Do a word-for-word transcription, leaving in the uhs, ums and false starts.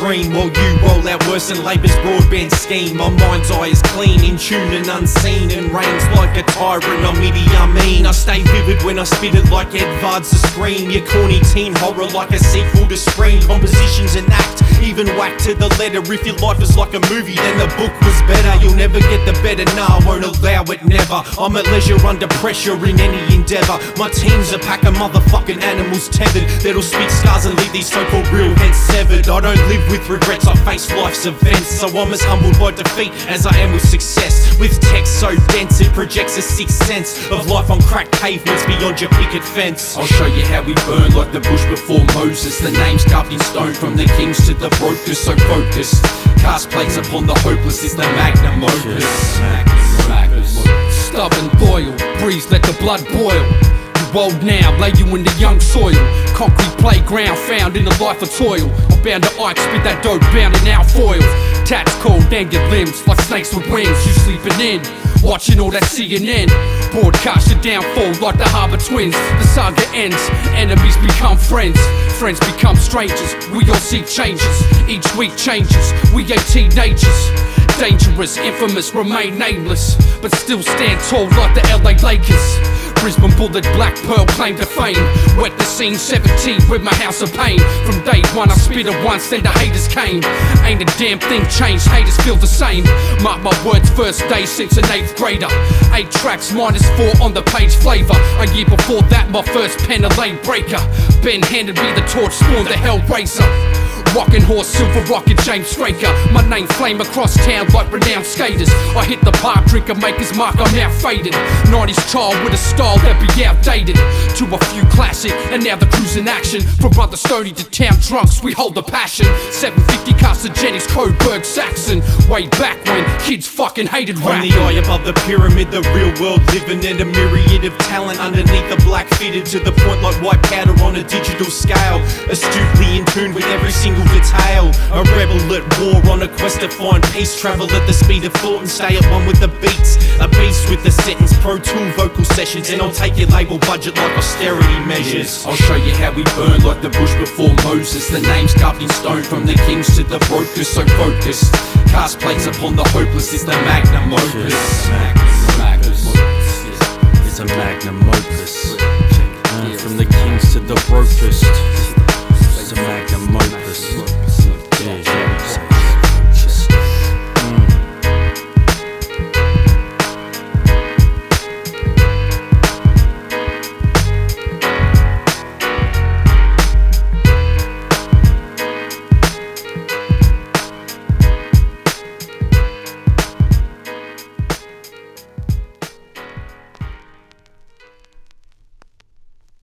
screen while you roll out worse than Labour's broadband scheme. My mind's eye is clean, in tune and unseen, and reigns like a tyrant on Idi Amin. I stay vivid when I spit it like Edvard's the scream. Your corny teen horror like a sequel to Scream. Composition's an act, even whack to the letter. If your life is like a movie, then the book was better. You'll never get the better, nah, I won't allow it, never. I'm at leisure under pressure in any endeavour. My team's a pack of motherfucking animals tethered that'll spit scars and leave these so-called real heads severed. I don't live with regrets, I face life's events, so I'm as humbled by defeat as I am with success. With text so dense it projects a sixth sense of life on cracked pavements beyond your picket fence. I'll show you how we burn like the bush before Moses. The names carved in stone from the kings to the brokers, so focused. Cast plates upon the hopeless is the magnum opus. Stubborn, loyal, breeze, let the blood boil. You old now, lay you in the young soil. Concrete playground found in a life of toil. I'm bound to Ike, spit that dope bound in our foils. Tats cold, and your limbs like snakes with wings. You sleeping in, watching all that C N N. Broadcast your downfall like the Harbour Twins. The saga ends, enemies become friends. Friends become strangers, we all seek changes. Each week changes, we ain't teenagers. Dangerous, infamous, remain nameless, but still stand tall like the L A Lakers. Brisbane Bullet, Black Pearl claim to fame. Wet the scene seventeen with my house of pain. From day one I spit it once, then the haters came. Ain't a damn thing changed, haters feel the same. Mark my words, first day since an eighth grader. Eight tracks minus four on the page flavor. A year before that my first pen a lane breaker. Ben handed me the torch, spawned the Hellraiser. Rockin' horse, silver rocket, James Straker. My name flame across town like renowned skaters. I hit the bar, drink a maker's mark, I'm now faded. nineties child with a style that be outdated. To a few classic, and now the crew's in action. From Brother Stoney to town drunks, we hold the passion. seven fifty Carcinogens, Coburg, Saxon. Way back when kids fucking hated rap. On the eye above the pyramid, the real world living in a myriad of talent underneath the black fitted. To the point like white powder on a digital scale. Astutely in tune with every single detail. A rebel at war on a quest to find peace. Travel at the speed of thought and stay at one with the beats. A beast with the sentence, Pro Tool vocal sessions. And I'll take your label budget like austerity measures. I'll show you how we burn like the bush before Moses. The names carved in stone from the kings to the brokers, so focused. Cast plates upon the hopeless is the magnum opus.